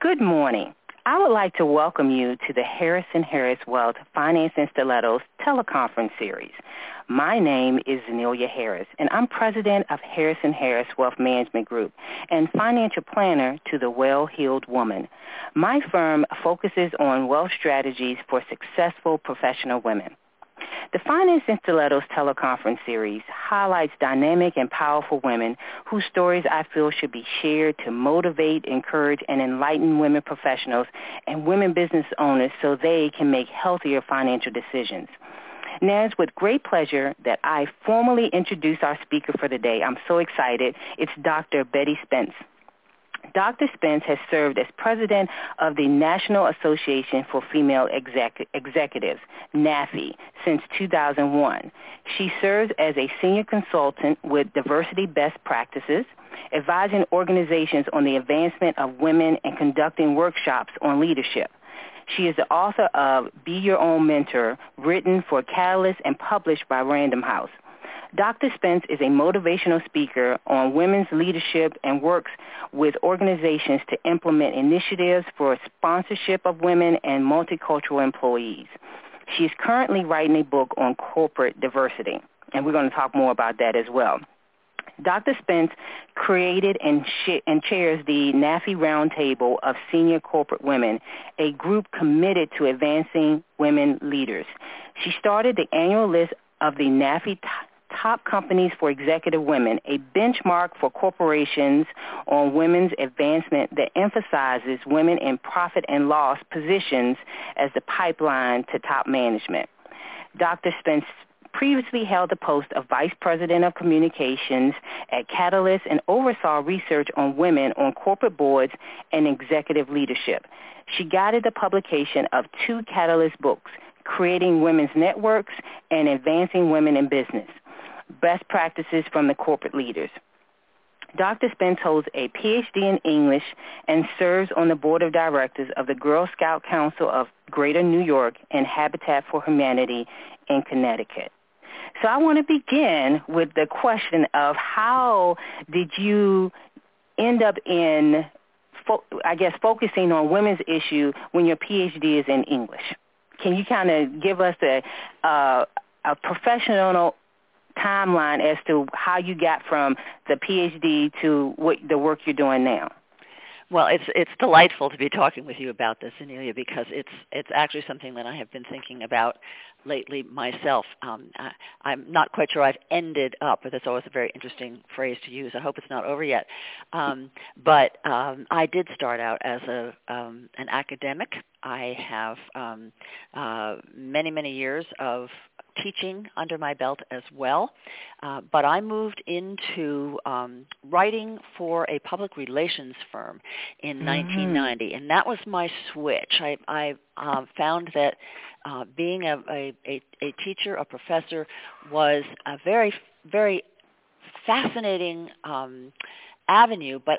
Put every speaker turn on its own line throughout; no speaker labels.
Good morning. I would like to welcome you to the Harrison Harris Wealth Finance and Stilettos teleconference series. My name is Zenelia Harris, and I'm president of Harrison Harris Wealth Management Group and financial planner to the Well-Heeled Woman. My firm focuses on wealth strategies for successful professional women. The Finance and Stilettos teleconference series highlights dynamic and powerful women whose stories I feel should be shared to motivate, encourage, and enlighten women professionals and women business owners so they can make healthier financial decisions. Now, it's with great pleasure that I formally introduce our speaker for the day. I'm so excited. It's Dr. Betty Spence. Dr. Spence has served as president of the National Association for Female Executives, NAFE, since 2001. She serves as a senior consultant with Diversity Best Practices, advising organizations on the advancement of women and conducting workshops on leadership. She is the author of Be Your Own Mentor, written for Catalyst and published by Random House. Dr. Spence is a motivational speaker on women's leadership and works with organizations to implement initiatives for sponsorship of women and multicultural employees. She is currently writing a book on corporate diversity, and we're going to talk more about that as well. Dr. Spence created and chairs the NAFE Roundtable of Senior Corporate Women, a group committed to advancing women leaders. She started the annual list of the NAFE Top Companies for Executive Women, a benchmark for corporations on women's advancement that emphasizes women in profit and loss positions as the pipeline to top management. Dr. Spence previously held the post of Vice President of Communications at Catalyst and oversaw research on women on corporate boards and executive leadership. She guided the publication of 2 Catalyst books, Creating Women's Networks and Advancing Women in Business, Best Practices from the Corporate Leaders. Dr. Spence holds a Ph.D. in English and serves on the board of directors of the Girl Scout Council of Greater New York and Habitat for Humanity in Connecticut. So I want to begin with the question of how did you end up in, focusing on women's issue when your Ph.D. is in English? Can you kind of give us a professional timeline as to how you got from the PhD to the work you're doing now?
Well, it's delightful to be talking with you about this, Anelia, because it's actually something that I have been thinking about lately myself. I'm not quite sure I've ended up, but that's always a very interesting phrase to use. I hope it's not over yet. But I did start out as an academic. I have many, many years of teaching under my belt as well, but I moved into writing for a public relations firm in 1990, and that was my switch. I found that being a teacher, a professor, was a very, very fascinating avenue, but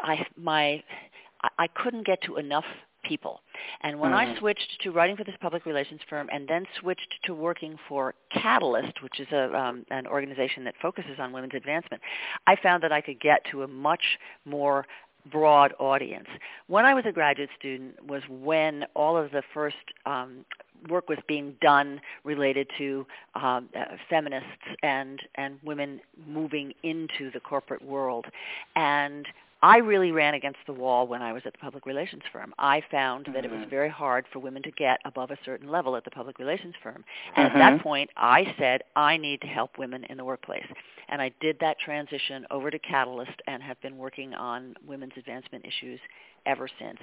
I couldn't get to enough people. And when I switched to writing for this public relations firm and then switched to working for Catalyst, which is an organization that focuses on women's advancement, I found that I could get to a much more broad audience. When I was a graduate student was when all of the first work was being done related to feminists and women moving into the corporate world. And I really ran against the wall when I was at the public relations firm. I found that it was very hard for women to get above a certain level at the public relations firm. And at that point, I said, I need to help women in the workplace. And I did that transition over to Catalyst and have been working on women's advancement issues ever since.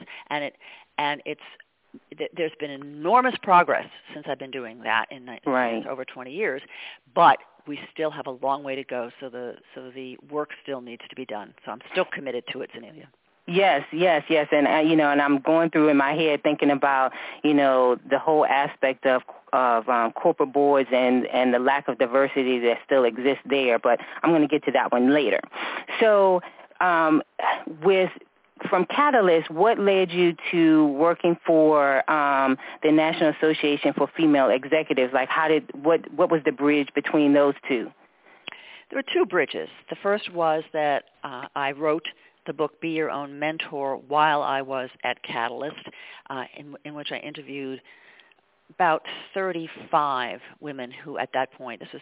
There's been enormous progress since I've been doing that in over 20 years, but we still have a long way to go, so the work still needs to be done. So I'm still committed to it, Zenelia.
Yes, and and I'm going through in my head thinking about the whole aspect of corporate boards and the lack of diversity that still exists there. But I'm going to get to that one later. So from Catalyst, what led you to working for the National Association for Female Executives? Like, what was the bridge between those two?
There were 2 bridges. The first was that I wrote the book Be Your Own Mentor while I was at Catalyst, in which I interviewed about 35 women who at that point, this was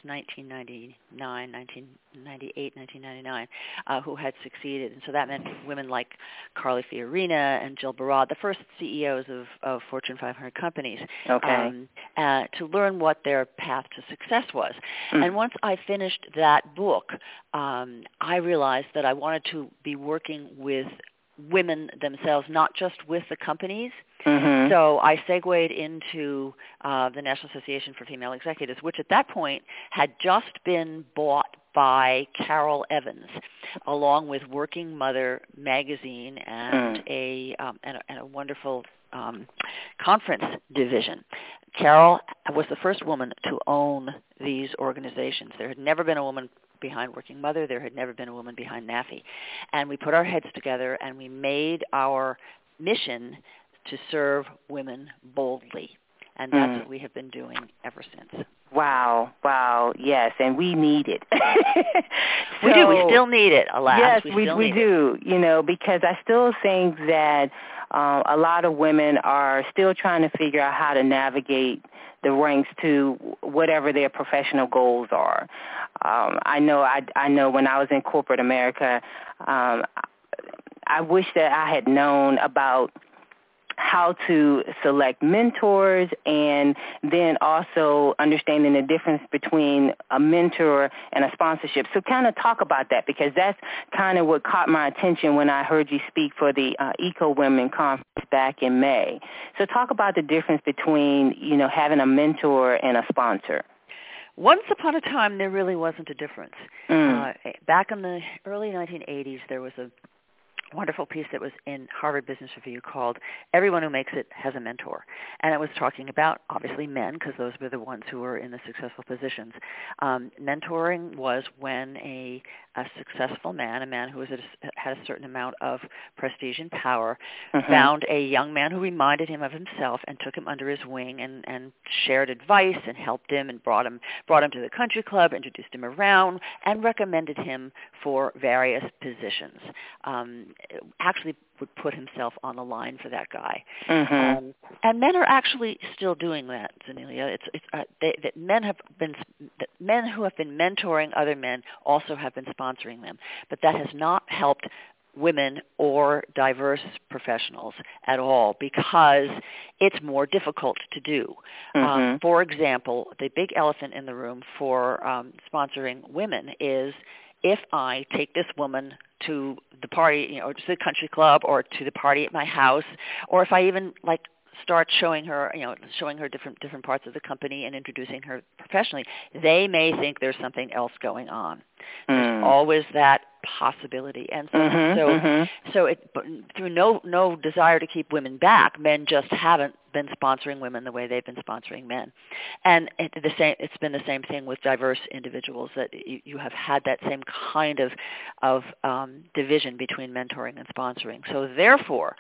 1998, 1999, who had succeeded. And so that meant women like Carly Fiorina and Jill Barad, the first CEOs of Fortune 500 companies, to learn what their path to success was. And once I finished that book, I realized that I wanted to be working with women themselves, not just with the companies. So I segued into the National Association for Female Executives, which at that point had just been bought by Carol Evans, along with Working Mother magazine and a wonderful conference division. Carol was the first woman to own these organizations. There had never been a woman behind Working Mother. There had never been a woman behind NAFI. And we put our heads together and we made our mission to serve women boldly. And that's what we have been doing ever since.
Wow, yes, and we need it.
We do. We still need it, alas.
Yes, we do, because I still think that a lot of women are still trying to figure out how to navigate the ranks to whatever their professional goals are. I know when I was in corporate America, I wish that I had known about how to select mentors, and then also understanding the difference between a mentor and a sponsorship. So kind of talk about that, because that's kind of what caught my attention when I heard you speak for the Eco Women Conference back in May. So talk about the difference between, having a mentor and a sponsor.
Once upon a time, there really wasn't a difference. Back in the early 1980s, there was a wonderful piece that was in Harvard Business Review called Everyone Who Makes It Has a Mentor. And it was talking about, obviously, men, because those were the ones who were in the successful positions. Mentoring was when a successful man, a man who had a certain amount of prestige and power, found a young man who reminded him of himself and took him under his wing and shared advice and helped him and brought him to the country club, introduced him around, and recommended him for various positions. Actually would put himself on the line for that guy. And men are actually still doing that, Zenelia. Men who have been mentoring other men also have been sponsoring them. But that has not helped women or diverse professionals at all, because it's more difficult to do. For example, the big elephant in the room for sponsoring women is, if I take this woman to the party, or to the country club, or to the party at my house, or if I even start showing her different parts of the company and introducing her professionally, they may think there's something else going on. There's always that possibility, and so through no desire to keep women back, men just haven't been sponsoring women the way they've been sponsoring men. And it's been the same thing with diverse individuals, that you have had that same kind of division between mentoring and sponsoring. So therefore,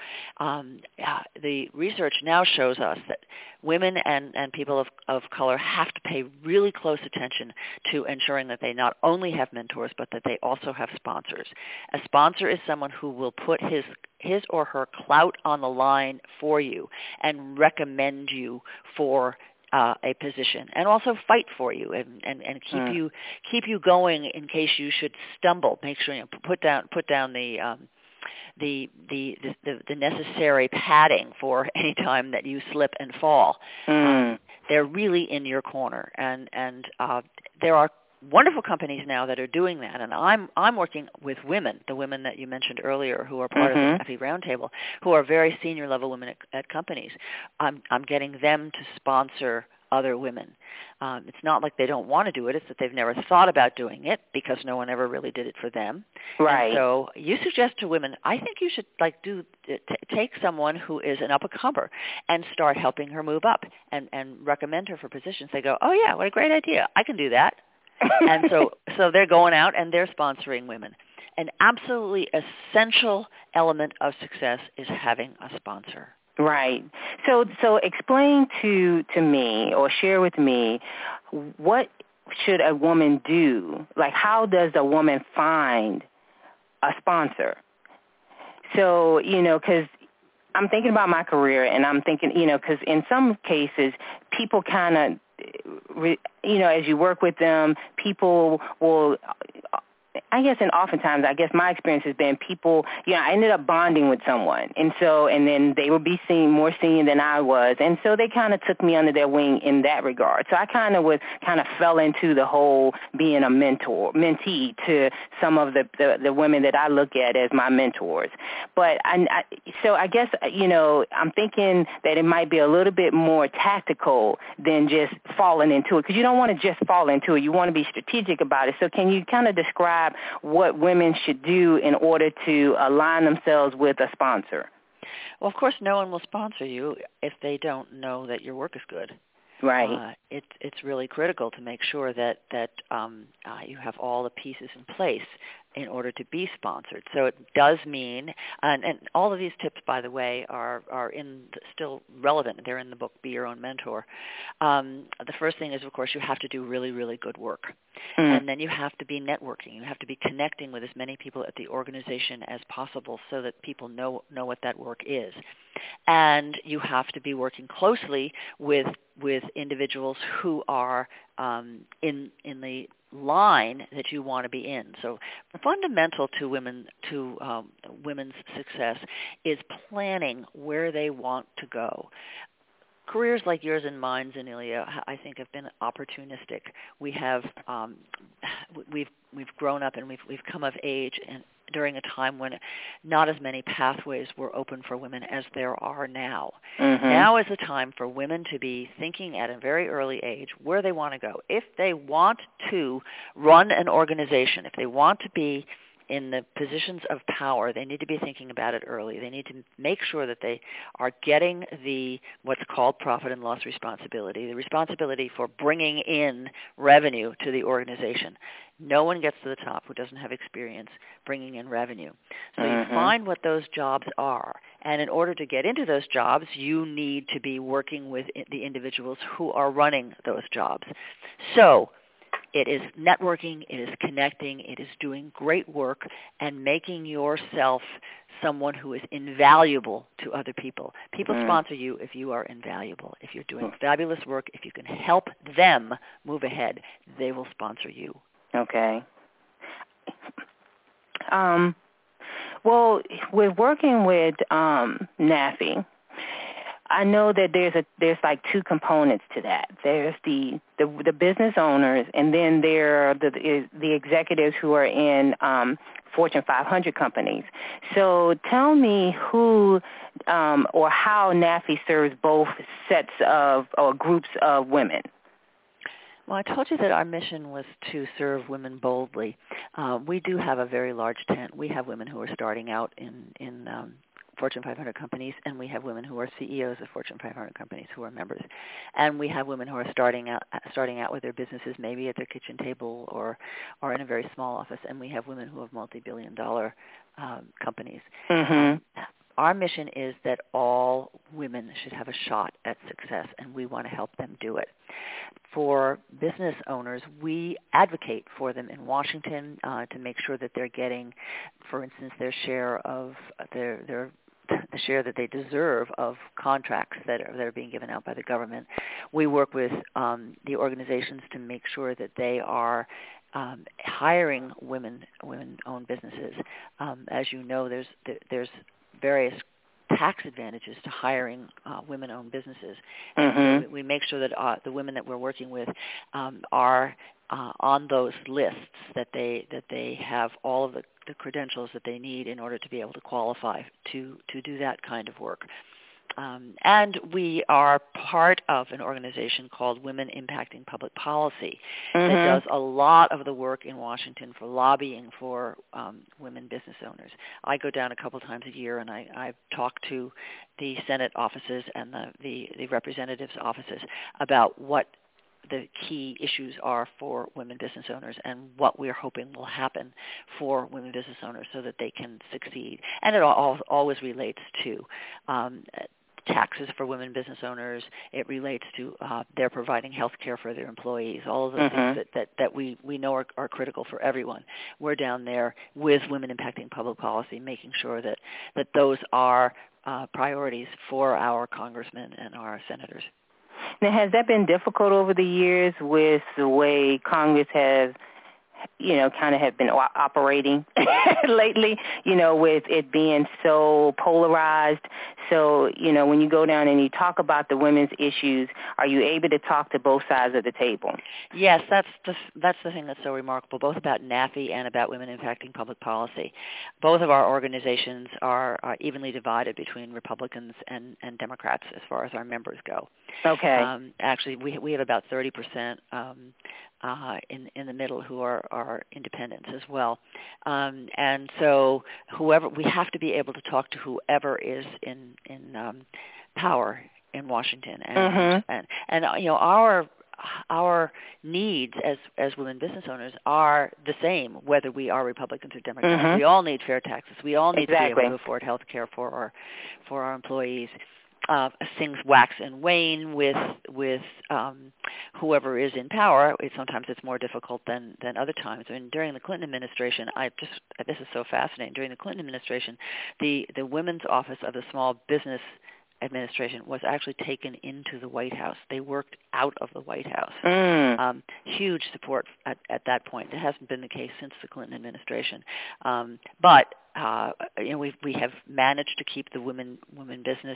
the research now shows us that women and people of color have to pay really close attention to ensuring that they not only have mentors, but that they also have sponsors. A sponsor is someone who will put his or her clout on the line for you and recommend you for a position, and also fight for you and keep you going in case you should stumble. Make sure you put down the necessary padding for any time that you slip and fall. They're really in your corner, and there are wonderful companies now that are doing that, and I'm working with women, the women that you mentioned earlier, who are part of the FE Roundtable, who are very senior level women at companies. I'm getting them to sponsor other women. It's not like they don't want to do it; it's that they've never thought about doing it because no one ever really did it for them.
Right.
And so you suggest to women, I think you should take someone who is an up-and-comer and start helping her move up and recommend her for positions. They go, oh yeah, what a great idea! I can do that. And so they're going out and they're sponsoring women. An absolutely essential element of success is having a sponsor.
Right. So explain to me, or share with me, what should a woman do? Like, how does a woman find a sponsor? So, because I'm thinking about my career, and I'm thinking, because in some cases, people kind of, as you work with them, people will, I guess, and oftentimes, I guess my experience has been people, I ended up bonding with someone. And then they would be more senior than I was. And so they kind of took me under their wing in that regard. So I kind of fell into the whole being a mentee to some of the women that I look at as my mentors. But so I guess, I'm thinking that it might be a little bit more tactical than just falling into it, because you don't want to just fall into it. You want to be strategic about it. So can you kind of describe what women should do in order to align themselves with a sponsor?
Well, of course, no one will sponsor you if they don't know that your work is good.
Right.
It's really critical to make sure that you have all the pieces in place in order to be sponsored. So it does mean, and all of these tips, by the way, are still relevant. They're in the book, Be Your Own Mentor. The first thing is, of course, you have to do really, really good work. And then you have to be networking. You have to be connecting with as many people at the organization as possible so that people know what that work is. And you have to be working closely with individuals who are in the line that you want to be in. So fundamental to women's success is planning where they want to go. Careers like yours and mine, Zenelia, I think have been opportunistic. We have we've grown up and we've come of age and during a time when not as many pathways were open for women as there are now. Mm-hmm. Now is the time for women to be thinking at a very early age where they want to go. If they want to run an organization, if they want to be in the positions of power, they need to be thinking about it early. They need to make sure that they are getting what's called profit and loss responsibility, the responsibility for bringing in revenue to the organization. No one gets to the top who doesn't have experience bringing in revenue. So you find what those jobs are. And in order to get into those jobs, you need to be working with the individuals who are running those jobs. So it is networking, it is connecting, it is doing great work, and making yourself someone who is invaluable to other people. People sponsor you if you are invaluable. If you're doing fabulous work, if you can help them move ahead, they will sponsor you.
Okay. Well, with working with NAFI, I know that there's like two components to that. There's the business owners, and then there are the executives who are in Fortune 500 companies. So tell me who or how NAFI serves both sets of or groups of women.
Well, I told you that our mission was to serve women boldly. We do have a very large tent. We have women who are starting out in Fortune 500 companies, and we have women who are CEOs of Fortune 500 companies who are members. And we have women who are starting out with their businesses, maybe at their kitchen table or in a very small office. And we have women who have multi-billion-dollar companies. Mm-hmm. Our mission is that all women should have a shot at success, and we want to help them do it. For business owners, we advocate for them in Washington to make sure that they're getting, for instance, their share of the share that they deserve of contracts that are being given out by the government. We work with the organizations to make sure that they are hiring women-owned businesses. As you know, there's various tax advantages to hiring women-owned businesses. Mm-hmm. So we make sure that the women that we're working with are on those lists, that they have all of the credentials that they need in order to be able to qualify to do that kind of work. And we are part of an organization called Women Impacting Public Policy that does a lot of the work in Washington for lobbying for women business owners. I go down a couple times a year, and I talk to the Senate offices and the representatives' offices about what the key issues are for women business owners and what we're hoping will happen for women business owners so that they can succeed. And it always relates to taxes for women business owners. It relates to their providing health care for their employees, all of those things that we know are critical for everyone. We're down there with Women Impacting Public Policy, making sure that those are priorities for our congressmen and our senators.
Now, has that been difficult over the years with the way Congress has, kind of have been operating lately, with it being so polarized? So, when you go down and you talk about the women's issues, are you able to talk to both sides of the table?
Yes, that's the thing that's so remarkable, both about NAFI and about Women Impacting Public Policy. Both of our organizations are evenly divided between Republicans and Democrats as far as our members go.
Okay.
Actually, we have about 30% in the middle who are independents as well, and so we have to be able to talk to whoever is in power in Washington, and our needs as women business owners are the same whether we are Republicans or Democrats. We all need fair taxes. We all need to be able to afford health care for our employees. Things wax and wane with whoever is in power. Sometimes it's more difficult than other times. I mean, during the Clinton administration, this is so fascinating. During the Clinton administration, the Women's Office of the Small Business Administration was actually taken into the White House. They worked out of the White House. Huge support at that point. It hasn't been the case since the Clinton administration. But we have managed to keep the women business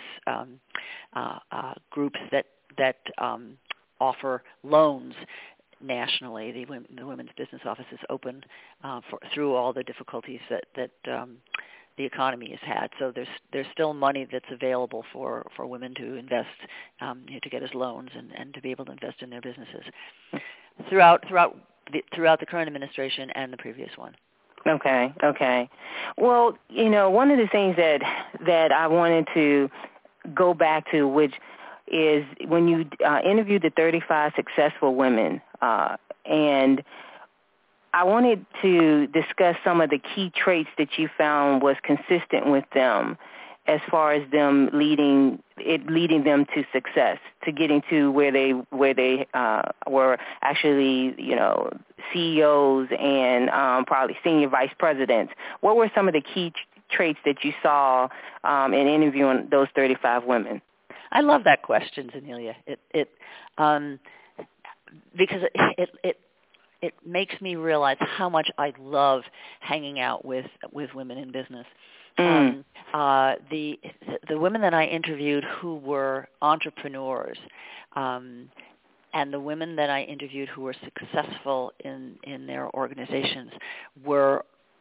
groups that offer loans nationally. The Women's Business Office is open through all the difficulties that the economy has had. So there's still money that's available for women to invest, to get as loans and to be able to invest in their businesses throughout the current administration and the previous one.
Okay. Well, one of the things that I wanted to go back to, which is when you interviewed the 35 successful women, and I wanted to discuss some of the key traits that you found was consistent with them as far as them leading them to success, to getting to where they were actually, CEOs and probably senior vice presidents. What were some of the key traits that you saw in interviewing those 35 women?
I love that question, Zenelia. Because it makes me realize how much I love hanging out with women in business. The women that I interviewed who were entrepreneurs, and the women that I interviewed who were successful in their organizations were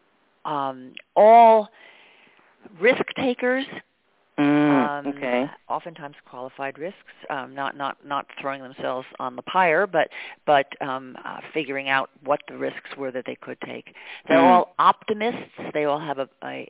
all risk takers. Oftentimes qualified risks, not throwing themselves on the pyre, but figuring out what the risks were that they could take. They're all optimists. They all have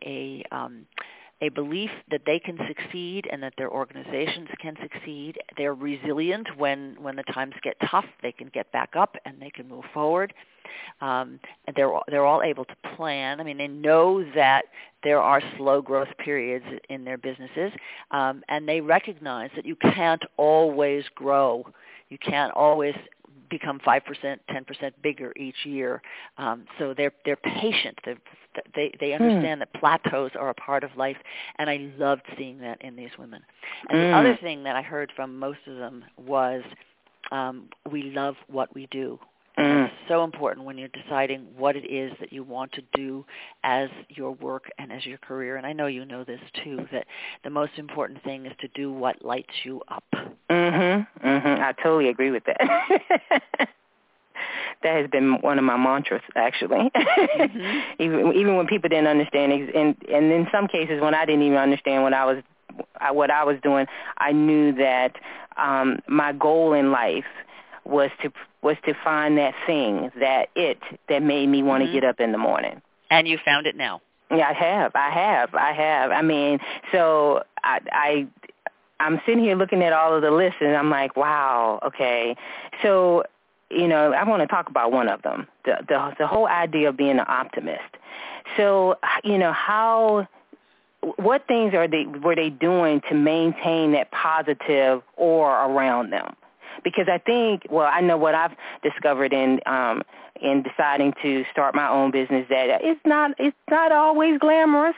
a belief that they can succeed and that their organizations can succeed. They're resilient when the times get tough. They can get back up and they can move forward. And they're all able to plan. I mean, they know that there are slow growth periods in their businesses, and they recognize that you can't always grow. You can't always become 5%, 10% bigger each year. So they're patient. They understand that plateaus are a part of life, and I loved seeing that in these women. And the other thing that I heard from most of them was, we love what we do. And it's so important when you're deciding what it is that you want to do as your work and as your career. And I know you know this too, that the most important thing is to do what lights you up.
I totally agree with that. That has been one of my mantras, actually. Even when people didn't understand, and in some cases when I didn't even understand what I was doing, I knew that my goal in life was to find that thing, that made me want to get up in the morning.
And you found it now.
Yeah, I have. I mean, so I'm sitting here looking at all of the lists, and I'm like, wow, okay. So, I want to talk about one of them, the whole idea of being an optimist. So, what things were they doing to maintain that positive aura around them? Because I think, well, I know what I've discovered in deciding to start my own business, that it's not always glamorous.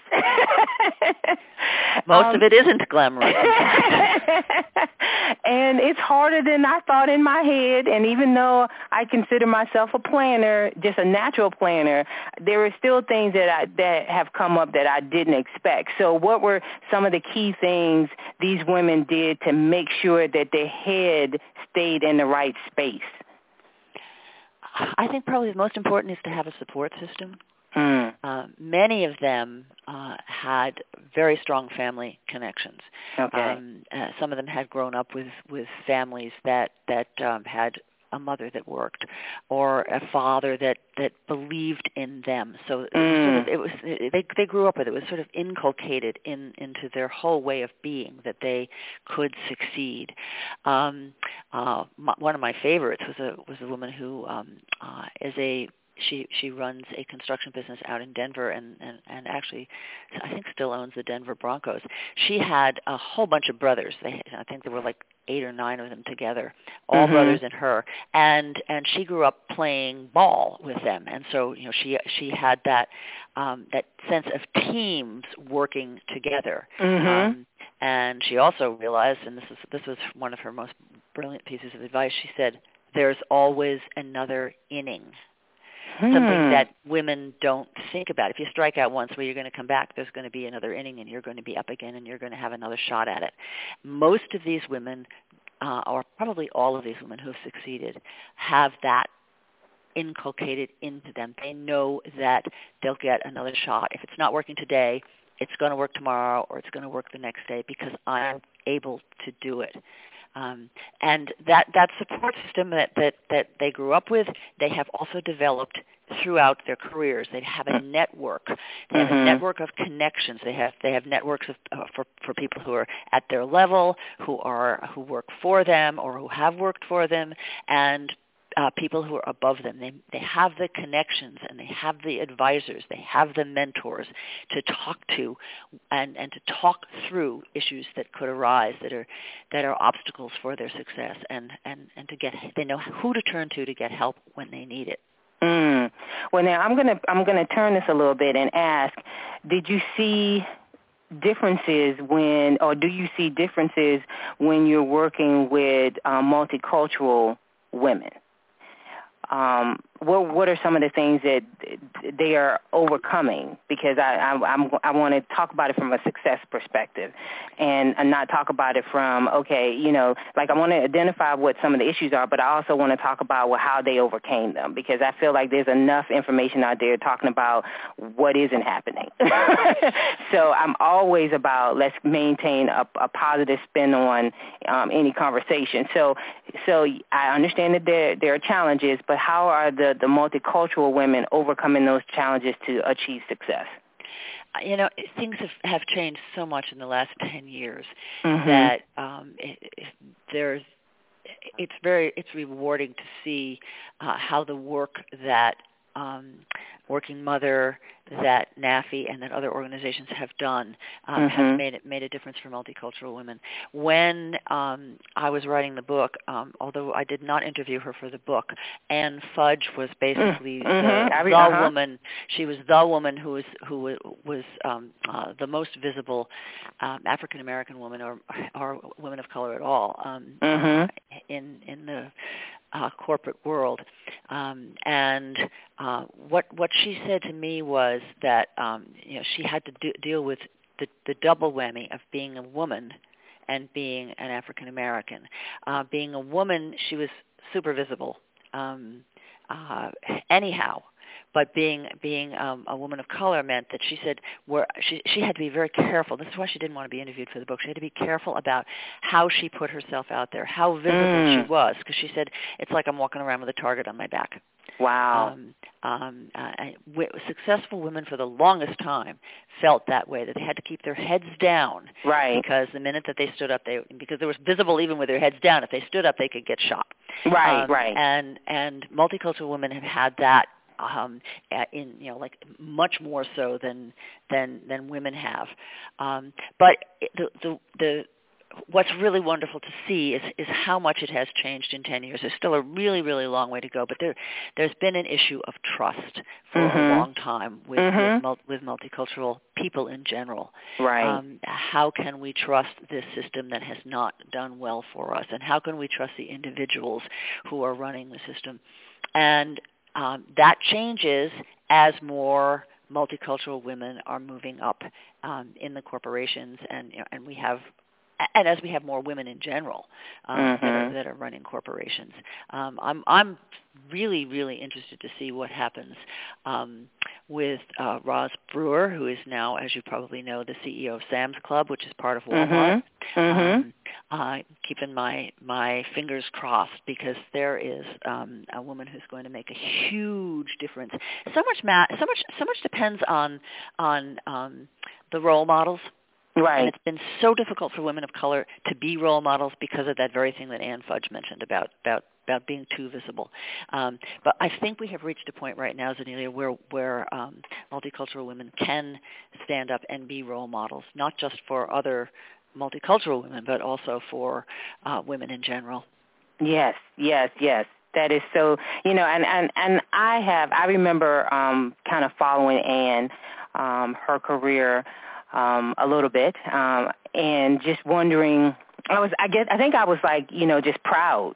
Most of it isn't glamorous.
And it's harder than I thought in my head. And even though I consider myself a planner, just a natural planner, there are still things that have come up that I didn't expect. So what were some of the key things these women did to make sure that their head stayed in the right space?
I think probably the most important is to have a support system. Many of them had very strong family connections.
Okay.
Some of them had grown up with families that had a mother that worked, or a father that believed in them. So they grew up with it. It was sort of inculcated into their whole way of being that they could succeed. One of my favorites was a woman who She runs a construction business out in Denver and actually I think still owns the Denver Broncos. She had a whole bunch of brothers. I think there were like 8 or 9 of them together, all brothers and her. And she grew up playing ball with them. And so, she had that sense of teams working together. And she also realized, and this was one of her most brilliant pieces of advice, she said, there's always another inning. Something that women don't think about. If you strike out once, well, you're going to come back. There's going to be another inning, and you're going to be up again, and you're going to have another shot at it. Most of these women, or probably all of these women who have succeeded, have that inculcated into them. They know that they'll get another shot. If it's not working today, it's going to work tomorrow, or it's going to work the next day because I'm able to do it. And that support system that they grew up with, they have also developed throughout their careers. They have a network. They have a network of connections. They have networks for people who are at their level, who work for them or who have worked for them, and people who are above them. They have the connections, and they have the advisors, they have the mentors to talk to and to talk through issues that could arise that are obstacles for their success, and they know who to turn to get help when they need it.
Well, now I'm gonna turn this a little bit and ask, did you see differences do you see differences when you're working with multicultural women? What are some of the things that they are overcoming? Because I want to talk about it from a success perspective, and not talk about it from, like I want to identify what some of the issues are, but I also want to talk about how they overcame them, because I feel like there's enough information out there talking about what isn't happening. So I'm always about let's maintain a positive spin on any conversation. So I understand that there are challenges, but how are the multicultural women overcoming those challenges to achieve success?
Things have changed so much in the last 10 years that it's rewarding to see how the work that Working Mother, that NAFI, and that other organizations have done has made a difference for multicultural women. When I was writing the book, although I did not interview her for the book, Ann Fudge was basically the woman. She was the woman who was the most visible African American woman or woman of color at all in the corporate world, and what she said to me was that she had to deal with the double whammy of being a woman and being an African American. Being a woman, she was super visible anyhow. But being a woman of color meant that she said she had to be very careful. This is why she didn't want to be interviewed for the book. She had to be careful about how she put herself out there, how visible she was, because she said, it's like I'm walking around with a target on my back.
Wow.
Successful women for the longest time felt that way, that they had to keep their heads down.
Right.
Because the minute that they stood up, because they were visible even with their heads down, if they stood up, they could get shot.
Right, right.
And multicultural women have had that in like much more so than women have. But the what's really wonderful to see is how much it has changed in 10 years. There's still a really, really long way to go, but there's been an issue of trust for a long time with multicultural people in general.
Right.
How can we trust this system that has not done well for us, and how can we trust the individuals who are running the system? And that changes as more multicultural women are moving up in the corporations, and we have. And as we have more women in general that are running corporations, I'm really, really interested to see what happens with Roz Brewer, who is now, as you probably know, the CEO of Sam's Club, which is part of Walmart. Keeping my fingers crossed, because there is a woman who's going to make a huge difference. So much depends on the role models.
Right.
And it's been so difficult for women of color to be role models because of that very thing that Ann Fudge mentioned about being too visible. But I think we have reached a point right now, Zenelia, where multicultural women can stand up and be role models, not just for other multicultural women, but also for women in general.
Yes. That is so, and I remember kind of following Ann, her career a little bit, and just wondering, I think I was like, just proud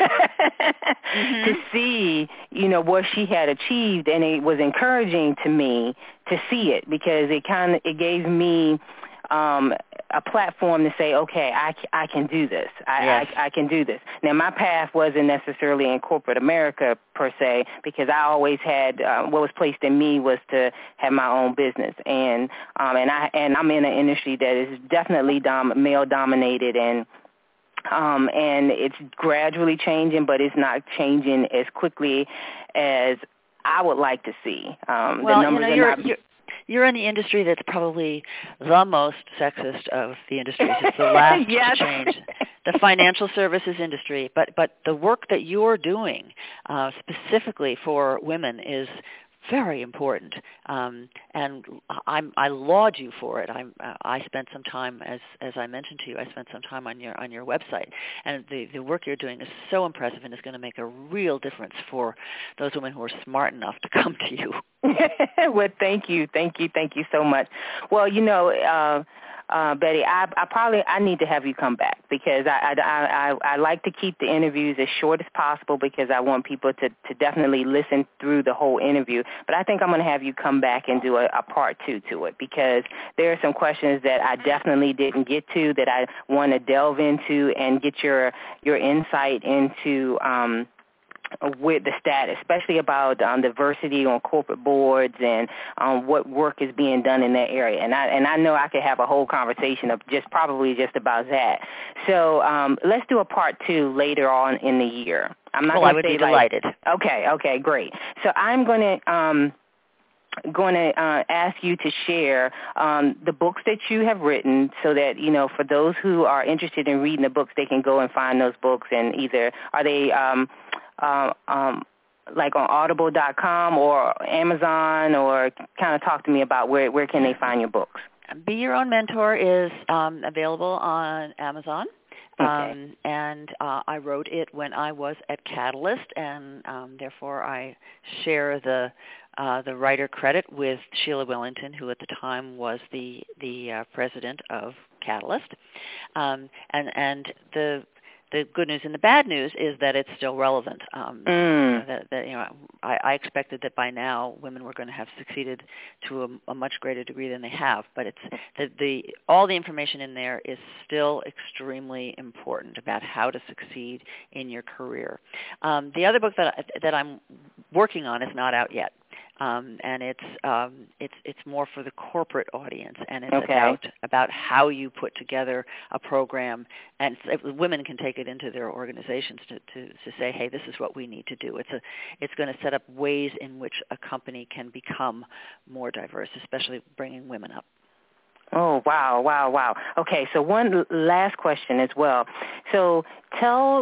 to see, what she had achieved, and it was encouraging to me to see it, because it gave me a platform to say, okay, I can do this. I can do this. Now, my path wasn't necessarily in corporate America per se, because I always had what was placed in me was to have my own business, and I'm in an industry that is definitely male dominated, and it's gradually changing, but it's not changing as quickly as I would like to see. The numbers
you're in the industry that's probably the most sexist of the industries. It's the last to change. The financial services industry, but the work that you're doing specifically for women is very important, and I laud you for it. I spent some time, as I mentioned to you, I spent some time on your website, and the work you're doing is so impressive, and is going to make a real difference for those women who are smart enough to come to you.
Well, thank you so much. Well, Betty, I need to have you come back, because I like to keep the interviews as short as possible, because I want people to definitely listen through the whole interview. But I think I'm going to have you come back and do a part 2 to it, because there are some questions that I definitely didn't get to that I want to delve into and get your insight into with the status, especially about diversity on corporate boards and what work is being done in that area. And I know I could have a whole conversation of just about that. So let's do a part 2 later on in the year. I'm not
I would be delighted.
Okay, great. So I'm going to ask you to share the books that you have written, so that, for those who are interested in reading the books, they can go and find those books, and either are they like on audible.com or Amazon, or kind of talk to me about where can they find your books?
Be Your Own Mentor is available on Amazon.
Okay.
And I wrote it when I was at Catalyst, and therefore I share the writer credit with Sheila Wellington, who at the time was the president of Catalyst. And the good news and the bad news is that it's still relevant. I expected that by now women were going to have succeeded to a much greater degree than they have, but it's all the information in there is still extremely important about how to succeed in your career. The other book that I'm working on is not out yet. And it's more for the corporate audience, and it's about how you put together a program, and women can take it into their organizations to say, hey, this is what we need to do. It's going to set up ways in which a company can become more diverse, especially bringing women up.
Oh, wow. Okay, so one last question as well. So tell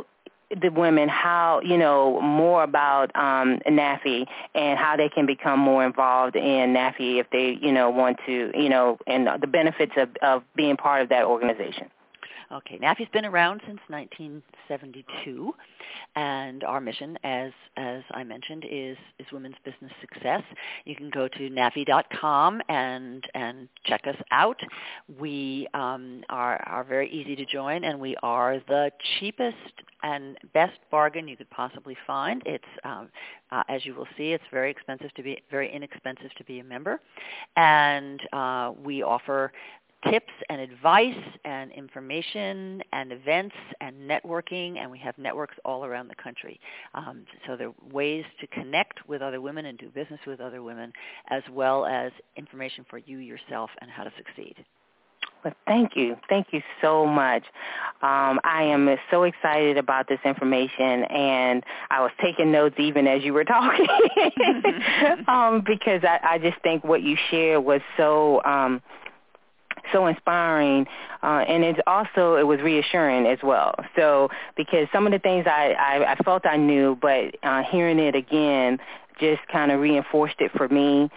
the women how, more about NAFI and how they can become more involved in NAFI if they, want to, and the benefits of being part of that organization?
Okay, NAFI's been around since 1972, and our mission, as I mentioned, is women's business success. You can go to NAFI.com and check us out. We are very easy to join, and we are the cheapest and best bargain you could possibly find. It's as you will see, it's very inexpensive to be a member, and we offer tips and advice and information and events and networking, and we have networks all around the country. So there are ways to connect with other women and do business with other women, as well as information for you yourself and how to succeed.
Well, thank you. Thank you so much. I am so excited about this information, and I was taking notes even as you were talking because I just think what you shared was so inspiring, and it was reassuring as well. So because some of the things I felt I knew, but hearing it again just kind of reinforced it for me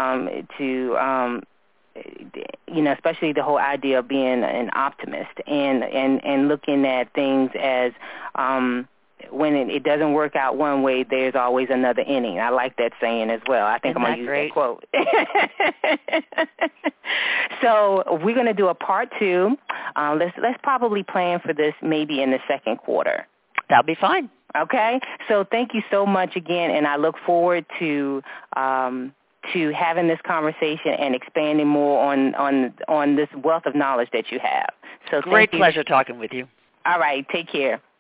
especially the whole idea of being an optimist and looking at things as when it doesn't work out one way, there's always another inning. I like that saying as well. I think I'm going to use that quote. So we're going to do a part 2. Let's probably plan for this maybe in the second quarter.
That'll be fine.
Okay. So thank you so much again, and I look forward to having this conversation and expanding more on this wealth of knowledge that you have. So
great pleasure talking with you.
All right. Take care.